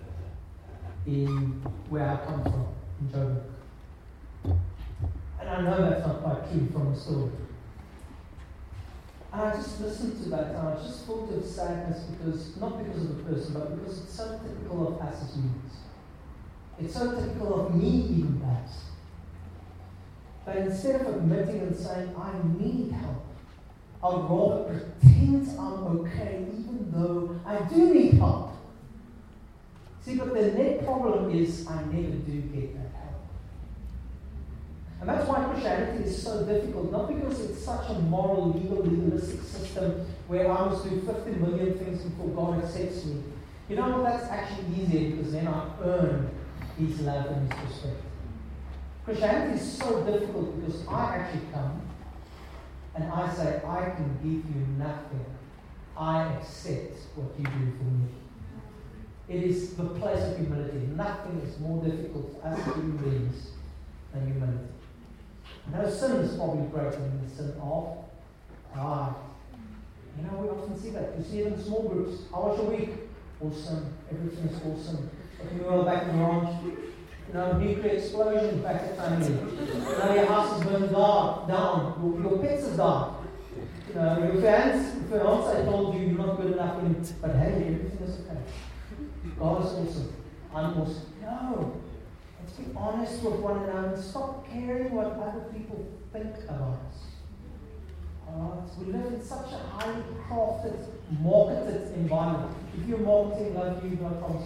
in where I come from, in Joburg. And I know that's not quite true from the story. And I just listened to that and I just thought of sadness because, not because of the person, but because it's so typical of us as humans. It's so typical of me even perhaps. But instead of admitting and saying, I need help, I'd rather pretend I'm okay even though I do need help. See, but the net problem is I never do get that help. And that's why Christianity is so difficult, not because it's such a moral, legal, legalistic system where I must do fifty million things before God accepts me. You know what, that's actually easier because then I earn His love and His respect. Christianity is so difficult because I actually come and I say, I can give you nothing. I accept what you do for me. It is the place of humility. Nothing is more difficult for us human beings than humility. No sin is probably greater than the sin of pride. You know, we often see that. You see it in small groups. How was your week? Awesome. Everything is awesome. Looking well back in the ranch. You know, nuclear explosion back at family. You know, your house is burned down. down. Your, your pets have died. You know, your fans, your fiance told you you're not good enough for him. But hey, everything is okay. God is awesome. I'm awesome. No. Let's be honest with one another and stop caring what other people think about us. Alright? We live in such a highly crafted, marketed environment. If you're marketing, love you, no promise.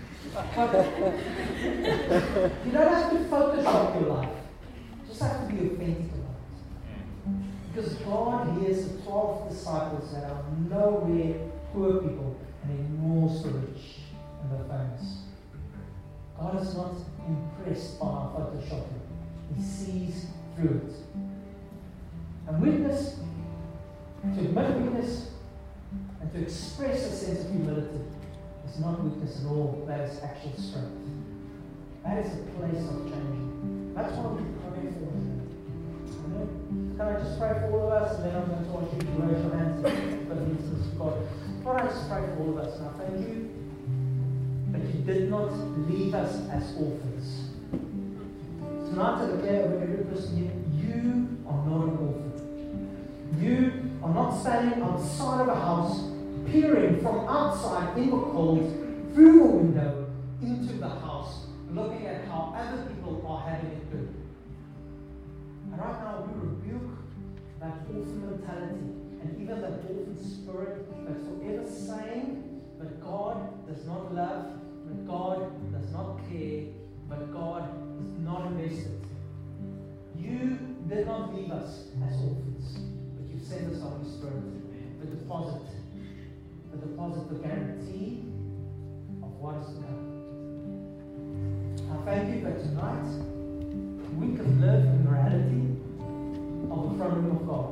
You don't have to Photoshop your life. You just have to be authentic about it. Because God hears the twelve disciples that are nowhere poor people and enormous rich and they're famous. God is not impressed by our Photoshopping. He sees through it. And weakness, to admit weakness and to express a sense of humility is not weakness at all. That is actual strength. That is a place of changing. That's why we pray for one another. Can I just pray for all of us, and then I'm going to ask you to raise your hands for the instance of God. Lord, I just pray for all of us, and I thank you that you did not leave us as orphans. Tonight I declare over every person here, you are not an orphan. You are not standing outside of a house, peering from outside in the cold, through the window, into the house, looking at how other people are having it good. And right now we rebuke that orphan mentality, and even that orphan spirit that's forever saying, but God does not love, but God does not care, but God is not invested. You did not leave us as orphans, but you sent us Holy Spirit, the deposit, the deposit, the guarantee of what is to come. I thank you that tonight we can live in the reality of the throne room of God.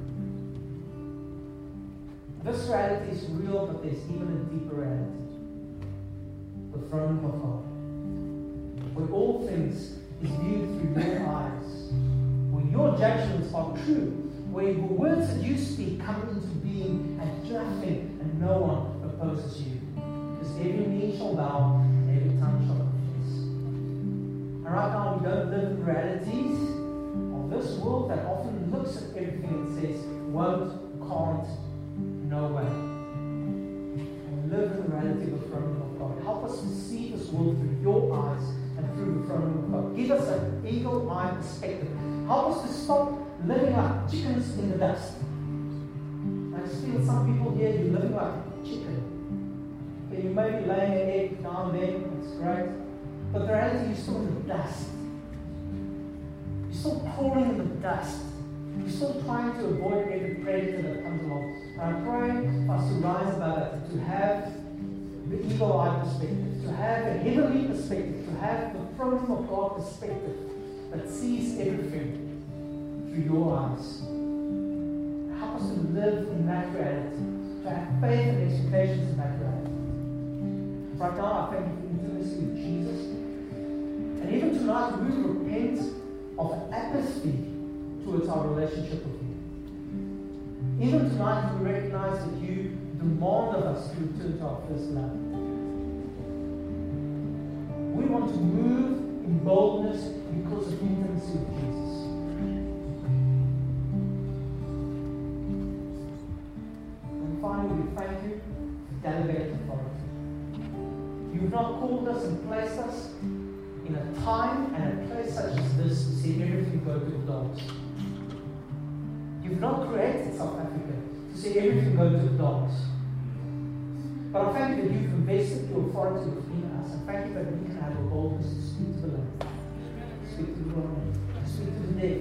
This reality is real, but there's even a deeper reality. The throne of God. Where all things is viewed through your eyes. Where your judgments are true. Where the words that you speak come into being and nothing and no one opposes you. Because every knee shall bow and every tongue shall confess. And right now we don't live in realities of this world that often looks at everything and says, won't, can't, no way. And live in the reality of the help us to see this world through your eyes and through the throne room of God. Give us an eagle-eye perspective. Help us to stop living like chickens in the dust. I just feel some people here, you're living like a chicken. Okay, you may be laying an egg now and then, it's great. But the reality, you're still in the dust. You're still crawling in the dust. You're still trying to avoid every predator that comes along. And I pray for us to rise above that, to have the eagle-eye perspective, to have a heavenly perspective, to have the throne of God perspective that sees everything through your eyes. Help us to live in that reality, to have faith and expectations in that reality. Right now, I thank you for intimacy with Jesus. And even tonight, we will repent of apathy towards our relationship with you. Even tonight, we recognize that you demand of us to return to our first love. We want to move in boldness because of intimacy with Jesus. And finally, we thank you for delegated authority. You've not called us and placed us in a time and a place such as this to see everything go to the dogs. You've not created South Africa to see everything go to the dogs. But I thank you that you've invested your authority within us. And thank you that we can have a boldness to speak to the land, speak to the grown, speak to the dead,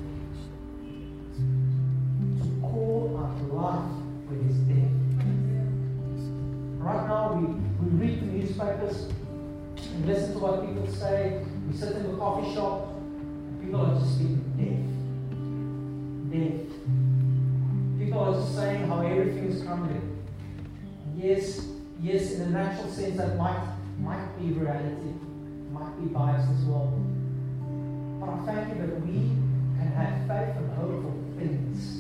to call out life where there's death. Right now, we, we read the newspapers and listen to what people say. We sit in the coffee shop, and people are just speaking death. Death. People are just saying how everything is crumbling. Yes, yes, in a natural sense that might might be reality, might be biased as well. But I thank you that we can have faith and hope for things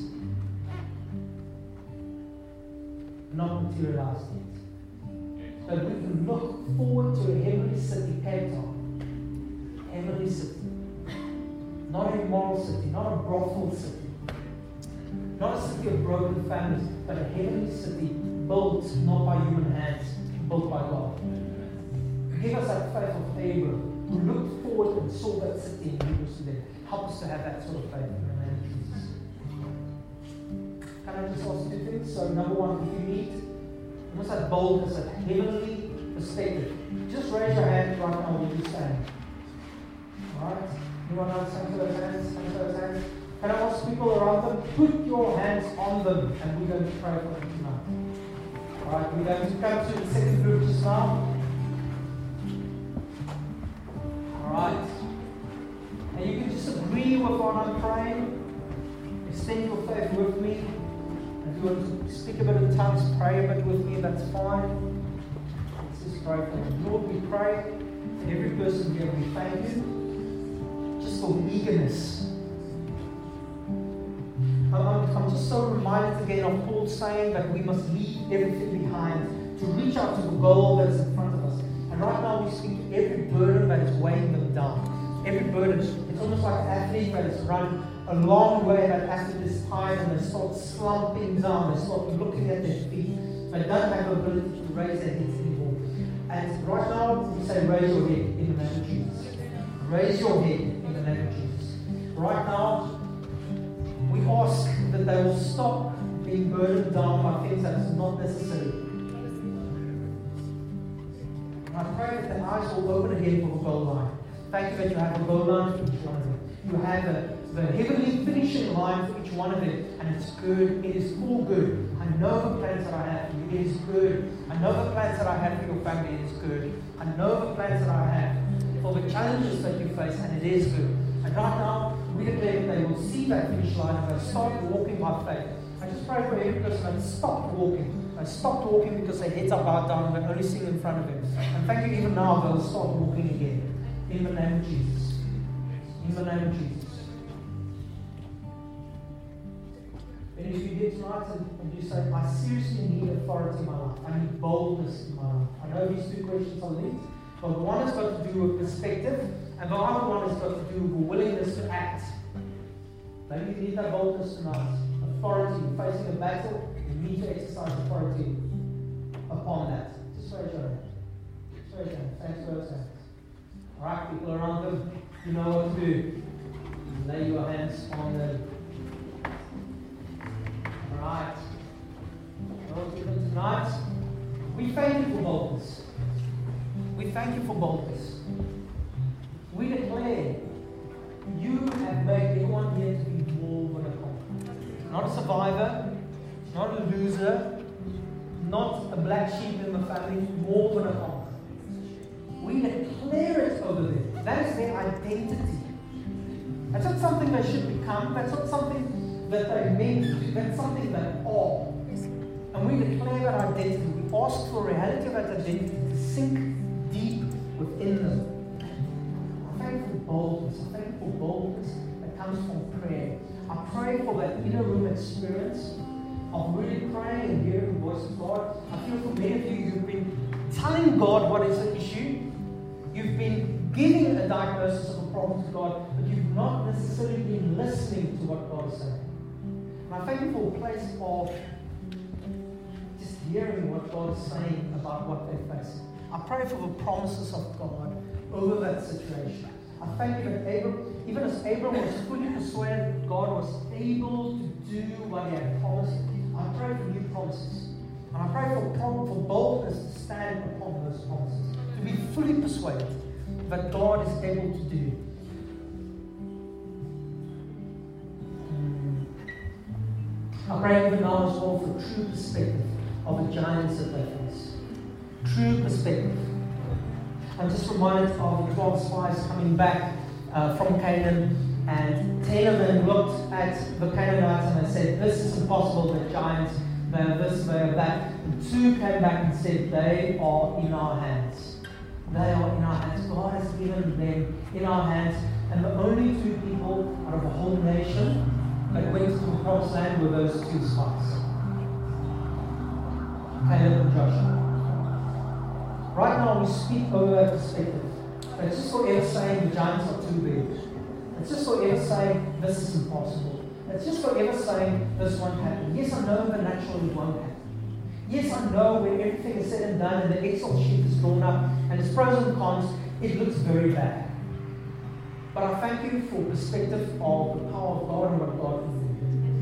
not materialized yet. That we can look forward to a heavenly city, Cape Town. Heavenly city. Not a immoral city, not a brothel city. Not a city of broken families, but a heavenly city built not by human hands, built by God. Give us that faith of Abraham, who looked forward and saw that city in Hebrews today. Help us to have that sort of faith in the name of Jesus. Can I just ask two things? So, number one, if you need, you must have boldness, that heavenly perspective. Just raise your hand right now when you stand. Alright? Anyone else hand to those hands? Hand to those hands? Can I ask people around them, put your hands on them, and we're going to pray for them tonight. Alright, we're going to come to the second group just now. Alright. And you can just agree with what I'm praying. Extend your faith with me. If you want to speak a bit in tongues, pray a bit with me, that's fine. Let's just pray for them. Lord, we pray for every person here. We thank you just for eagerness. I'm, I'm just so reminded again of Paul saying that we must leave everything behind to reach out to the goal that's in front of us. And right now we speak to every burden that is weighing them down. Every burden, it's almost like an athlete that has run a long way, that after this time and they start slumping down, they start looking at their feet. They don't have the ability to raise their heads anymore. And right now we say raise your head in the name of Jesus. Raise your head in the name of Jesus. Right now, we ask that they will stop being burdened down by things that is not necessary. And I pray that the eyes will open again for the goal line. Thank you that you have a goal line for each one of them. You have a, the heavenly finishing line for each one of them. And it's good. It is all good. I know the plans that I have for you. It is good. I know the plans that I have for your family. It is good. I know the plans that I have for the challenges that you face. And it is good. And right now, we declare that they will see that finish line and they'll start walking by faith. I just pray for every person that stopped walking. They stopped walking because their heads are bowed down and they're only seeing in front of them. And thank you, even now they'll start walking again. In the name of Jesus. In the name of Jesus. And if you get tonight and, and you say, I seriously need authority in my life. I need boldness in my life. I know these two questions are linked. But one has got to do with perspective, and the other one has got to do with willingness to act. Maybe you need that boldness tonight. Authority, facing a battle, you need to exercise authority upon that. Just raise your hand. Straight hands. Thanks for those hands. Alright, people around them, you know what to do. Lay your hands on them. Alright. Lord, even tonight, we thank you for boldness. We thank you for boldness. We declare you have made everyone here to be more than a conqueror. Not a survivor, not a loser, not a black sheep in the family, more than a conqueror. We declare it over them. That is their identity. That's not something they should become. That's not something that they're meant to do. That's something they are. And we declare that identity. We ask for reality of that identity to sink deep within them. I thank you for boldness. I thank you for boldness that comes from prayer. I pray for that inner room experience of really praying and hearing the voice of God. I feel for many of you, you've been telling God what is the issue. You've been giving a diagnosis of a problem to God, but you've not necessarily been listening to what God is saying. And I thank you for a place of just hearing what God is saying about what they're facing. I pray for the promises of God over that situation. I thank you that Abram, even as Abram was fully persuaded that God was able to do what he had promised, I pray for new promises. And I pray for, for boldness to stand upon those promises. To be fully persuaded that God is able to do. I pray even now as well for true perspective of the giants that they face. True perspective. I'm just reminded of the twelve spies coming back uh, from Canaan, and ten of them looked at the Canaanites and they said, this is impossible, they're giants, they are this, they are that. And two came back and said, they are in our hands. They are in our hands. God has given them in our hands. And the only two people out of the whole nation that went to the promised land were those two spies, Caleb and Joshua. Right now we speak over that perspective. It's just forever saying the giants are too big. It's just forever saying this is impossible. It's just forever saying this won't happen. Yes, I know the natural it won't happen. Yes, I know when everything is said and done and the Excel sheet is drawn up and its pros and cons, it looks very bad. But I thank you for perspective of the power of God and what God can do.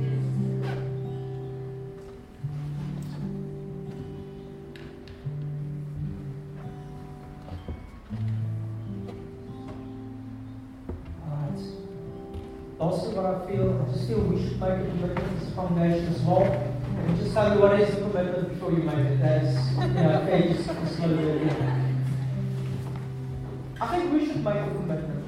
Alright. Lastly, what I feel, I just feel we should make a commitment as a congregation as well. And just tell me what is the commitment before you make it. That's, you know, okay, just, just a little bit. I think we should make a commitment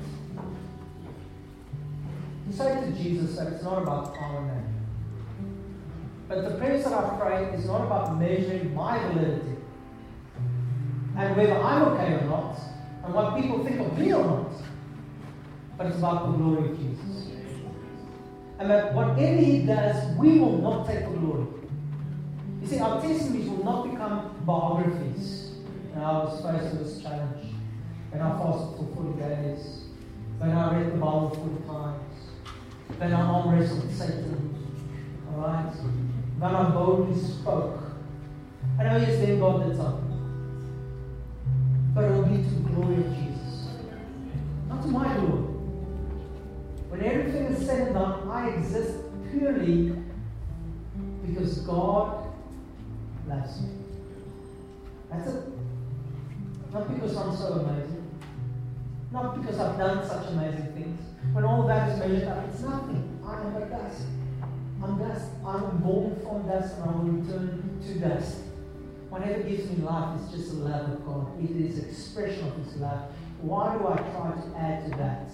to say to Jesus that it's not about our name. But the prayers that I pray is not about measuring my validity and whether I'm okay or not, and what people think of me or not. But it's about the glory of Jesus. And that whatever He does, we will not take the glory. You see, our testimonies will not become biographies. And I was faced with this challenge. When I fasted for forty days. When I read the Bible forty times. When I arm wrestled Satan. Alright? When I boldly spoke. And oh yes, then God did something. But it will be to the glory of Jesus. Not to my glory. When everything is said and done, I exist purely because God loves me. That's it. Not because I'm so amazing. Not because I've done such amazing things. When all that is measured up, it's nothing. I am but dust. I'm dust. I'm born from dust and I will return to dust. Whatever gives me life is just the love of God. It is an expression of His love. Why do I try to add to that?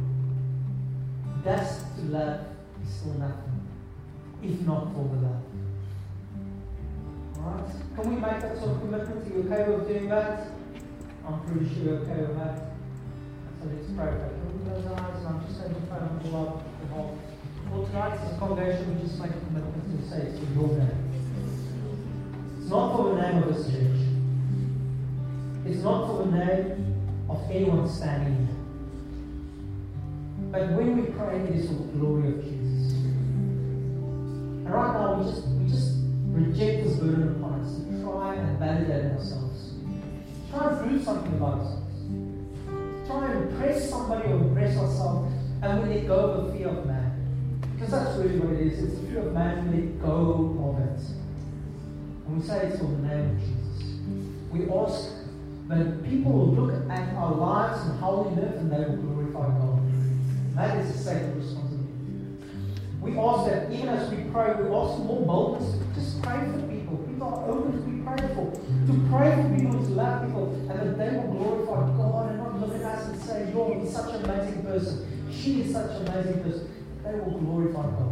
Dust to love is still nothing, if not for the love. Alright? Can we make that sort of commitment? Are you okay with doing that? I'm pretty sure you're okay with that. So let's pray. Open those eyes, and I'm just going to pray on the Lord. Well, tonight as a congregation, we just make a commitment to say it's for your name. It's not for the name of this church. It's not for the name of anyone standing here. But when we pray, it is for the glory of Jesus. And right now, we just we just reject this burden upon us to try and validate ourselves. try and prove something about ourselves. Try and impress somebody or impress ourselves, and we let go of the fear of man. Because that's really what it is. It's the fear of man. We let go of it. And we say it's for the name of Jesus. We ask that people will look at our lives and how we live, and they will glorify God. That is a sacred responsibility. We ask that even as we pray, we ask for more boldness to just pray for people. People are open to be prayed for. To pray for people, to love people, and that they will glorify God and not look at us and say, you're such an amazing person. She is such an amazing person. They will glorify God.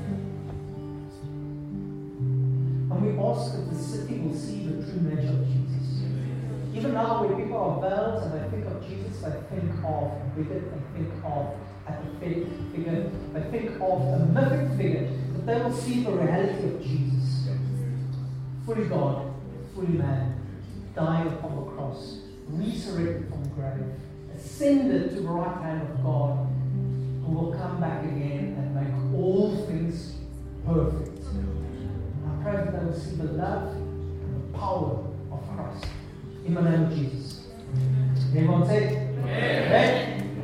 And we ask that the city will see the true nature of Jesus. Even now, when people are veiled and they think of Jesus, they think of wicked, they think of a pathetic figure, they think of a mythic figure, that they will see the reality of Jesus. Fully God, fully man, dying upon the cross, resurrected from the grave, ascended to the right hand of God, who will come back again and make all things perfect. And I pray that they will see the love and the power of Christ. In the name of Jesus. Everyone say, Amen. Amen.